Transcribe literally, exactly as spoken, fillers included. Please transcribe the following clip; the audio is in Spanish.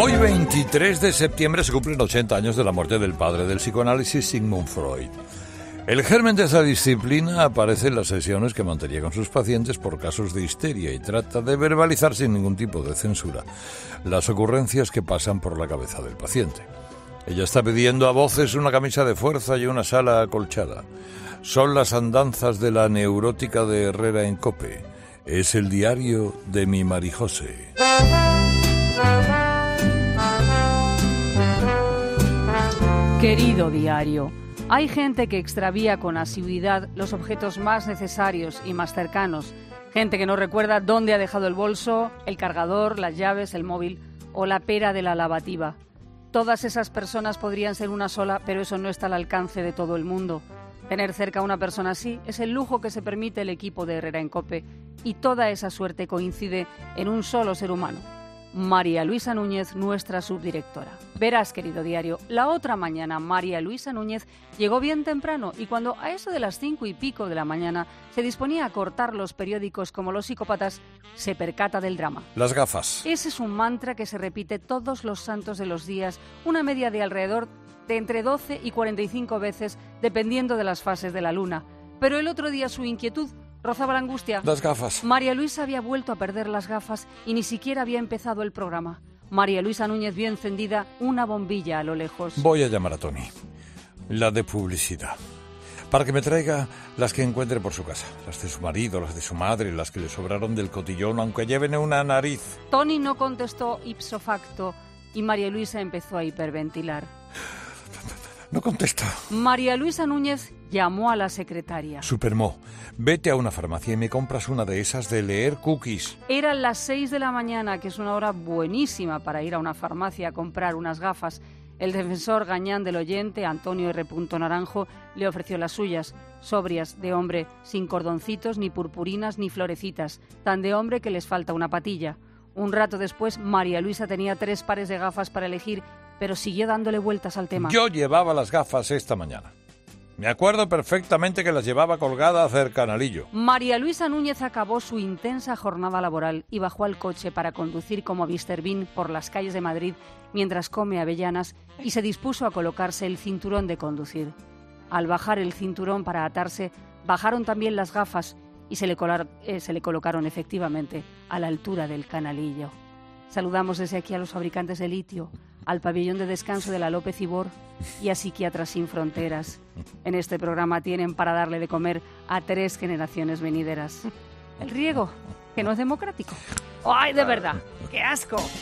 Hoy, veintitrés de septiembre, se cumplen ochenta años de la muerte del padre del psicoanálisis, Sigmund Freud. El germen de esa disciplina aparece en las sesiones que mantenía con sus pacientes por casos de histeria y trata de verbalizar sin ningún tipo de censura las ocurrencias que pasan por la cabeza del paciente. Ella está pidiendo a voces una camisa de fuerza y una sala acolchada. Son las andanzas de la neurótica de Herrera en COPE. Es el diario de mi Marijose. Querido diario, hay gente que extravía con asiduidad los objetos más necesarios y más cercanos. Gente que no recuerda dónde ha dejado el bolso, el cargador, las llaves, el móvil o la pera de la lavativa. Todas esas personas podrían ser una sola, pero eso no está al alcance de todo el mundo. Tener cerca a una persona así es el lujo que se permite el equipo de Herrera en COPE, y toda esa suerte coincide en un solo ser humano. María Luisa Núñez, nuestra subdirectora. Verás, querido diario, la otra mañana María Luisa Núñez llegó bien temprano y cuando a eso de las cinco y pico de la mañana se disponía a cortar los periódicos como los psicópatas, se percata del drama. Las gafas. Ese es un mantra que se repite todos los santos de los días, una media de alrededor de entre doce y cuarenta y cinco veces, dependiendo de las fases de la luna. Pero el otro día su inquietud rozaba la angustia. Las gafas. María Luisa había vuelto a perder las gafas y ni siquiera había empezado el programa. María Luisa Núñez vio encendida una bombilla a lo lejos. Voy a llamar a Tony, la de publicidad, para que me traiga las que encuentre por su casa. Las de su marido, las de su madre, las que le sobraron del cotillón, aunque lleven una nariz. Tony no contestó ipso facto y María Luisa empezó a hiperventilar. No contesta. María Luisa Núñez llamó a la secretaria. Supermo, vete a una farmacia y me compras una de esas de leer cookies. Eran las seis de la mañana, que es una hora buenísima para ir a una farmacia a comprar unas gafas. El defensor gañán del oyente, Antonio R. Naranjo, le ofreció las suyas, sobrias, de hombre, sin cordoncitos, ni purpurinas, ni florecitas, tan de hombre que les falta una patilla. Un rato después, María Luisa tenía tres pares de gafas para elegir, pero siguió dándole vueltas al tema. Yo llevaba las gafas esta mañana. Me acuerdo perfectamente que las llevaba colgadas cerca al anillo. María Luisa Núñez acabó su intensa jornada laboral y bajó al coche para conducir como míster Bean por las calles de Madrid mientras come avellanas y se dispuso a colocarse el cinturón de conducir. Al bajar el cinturón para atarse, bajaron también las gafas y se le, colar, eh, se le colocaron efectivamente a la altura del canalillo. Saludamos desde aquí a los fabricantes de litio, al pabellón de descanso de la López Ibor y a Psiquiatras Sin Fronteras. En este programa tienen para darle de comer a tres generaciones venideras. El riego, que no es democrático. ¡Ay, de verdad! ¡Qué asco!